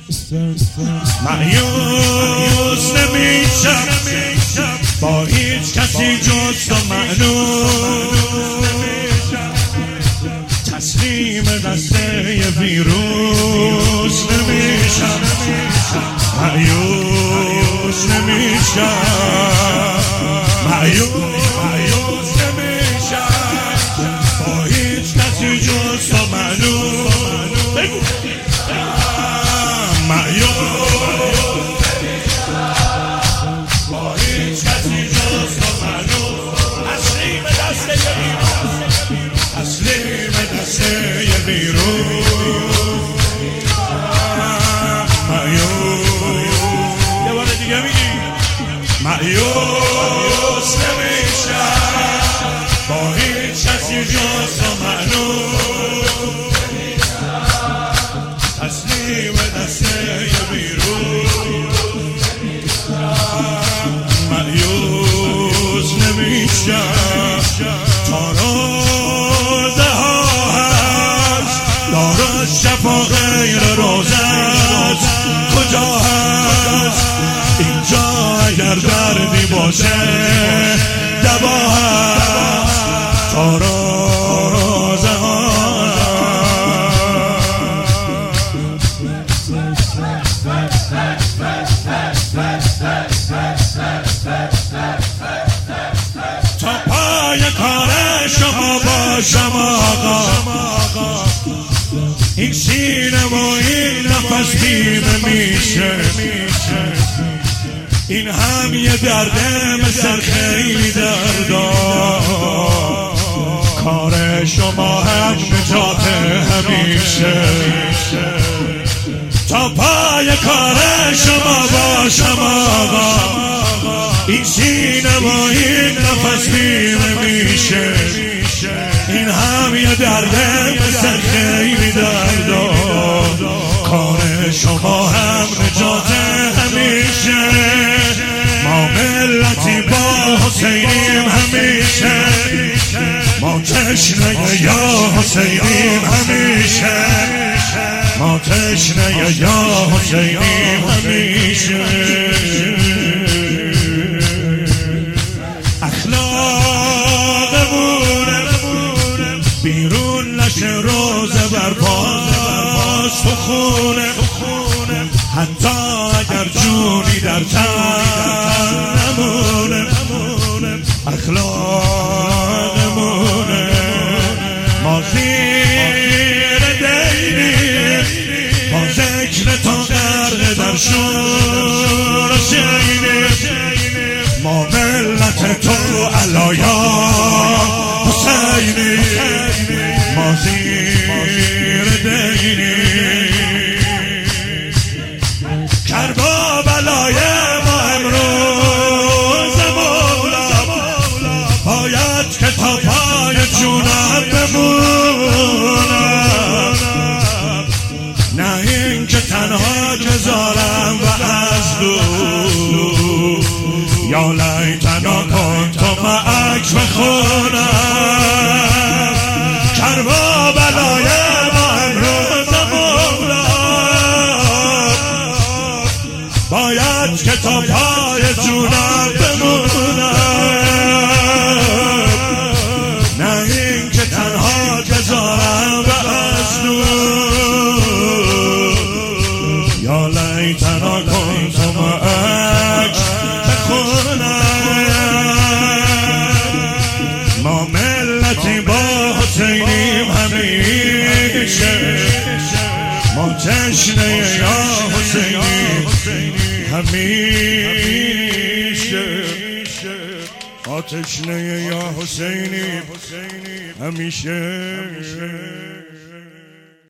مایوس نمیشم با هیچ کسی جز تو تسلیم دسته ویروس نمیشم مایوس نمیشم مایوس نمیشم با هیچ کسی جز تو تسلیم دسته ویروس یه بار دیگه میگی مایوس نمیشم با هیچ کسی جز تو تسلیم دسته ویروس مایوس نمیشم تا روزه ها هست دار شفا غیر روزت کجا هست اینجا اگر دردی باشه دوا هست تا روزه ها تا پای کار شما باشم آقا این سینه و این نفس بیمه میشه این هم یه درده مثل خیلی دردا کار شما هم نجات همیشه تا پای کار شما باشم آقا این سینه و این نفس بیمه میشه این هم یه درده مثل خیلی دردا کار شما هم نجات همیشه ما ملتی با حسینیم همیشه ما تشنه یا حسینیم همیشه ما تشنه یا حسینیم همیشه بیرون نشه روزه برپاس تو خونه حتی اگر جونی در تن نمونه اخلاقمونه ما زیر دینیم با ذکر تو غرق در شور شینیم ما ملت تو علایا حسینی ما زیر دینیم کربا بلای ما امروز مولا باید که تا پای جونم بمونم نه این که تنها گذارم و از دور یا لیتنا کنت معک بخونم کربا بلای ما امروز مولا باید که تا پای جونم بمونم نه این که تنها گذارم و از دور یا لیتنا کنت معک ما ملتی با حسینیم همیشه ما تشنه یا حسینیم همیشه ما تشنه یا حسینیم همیشه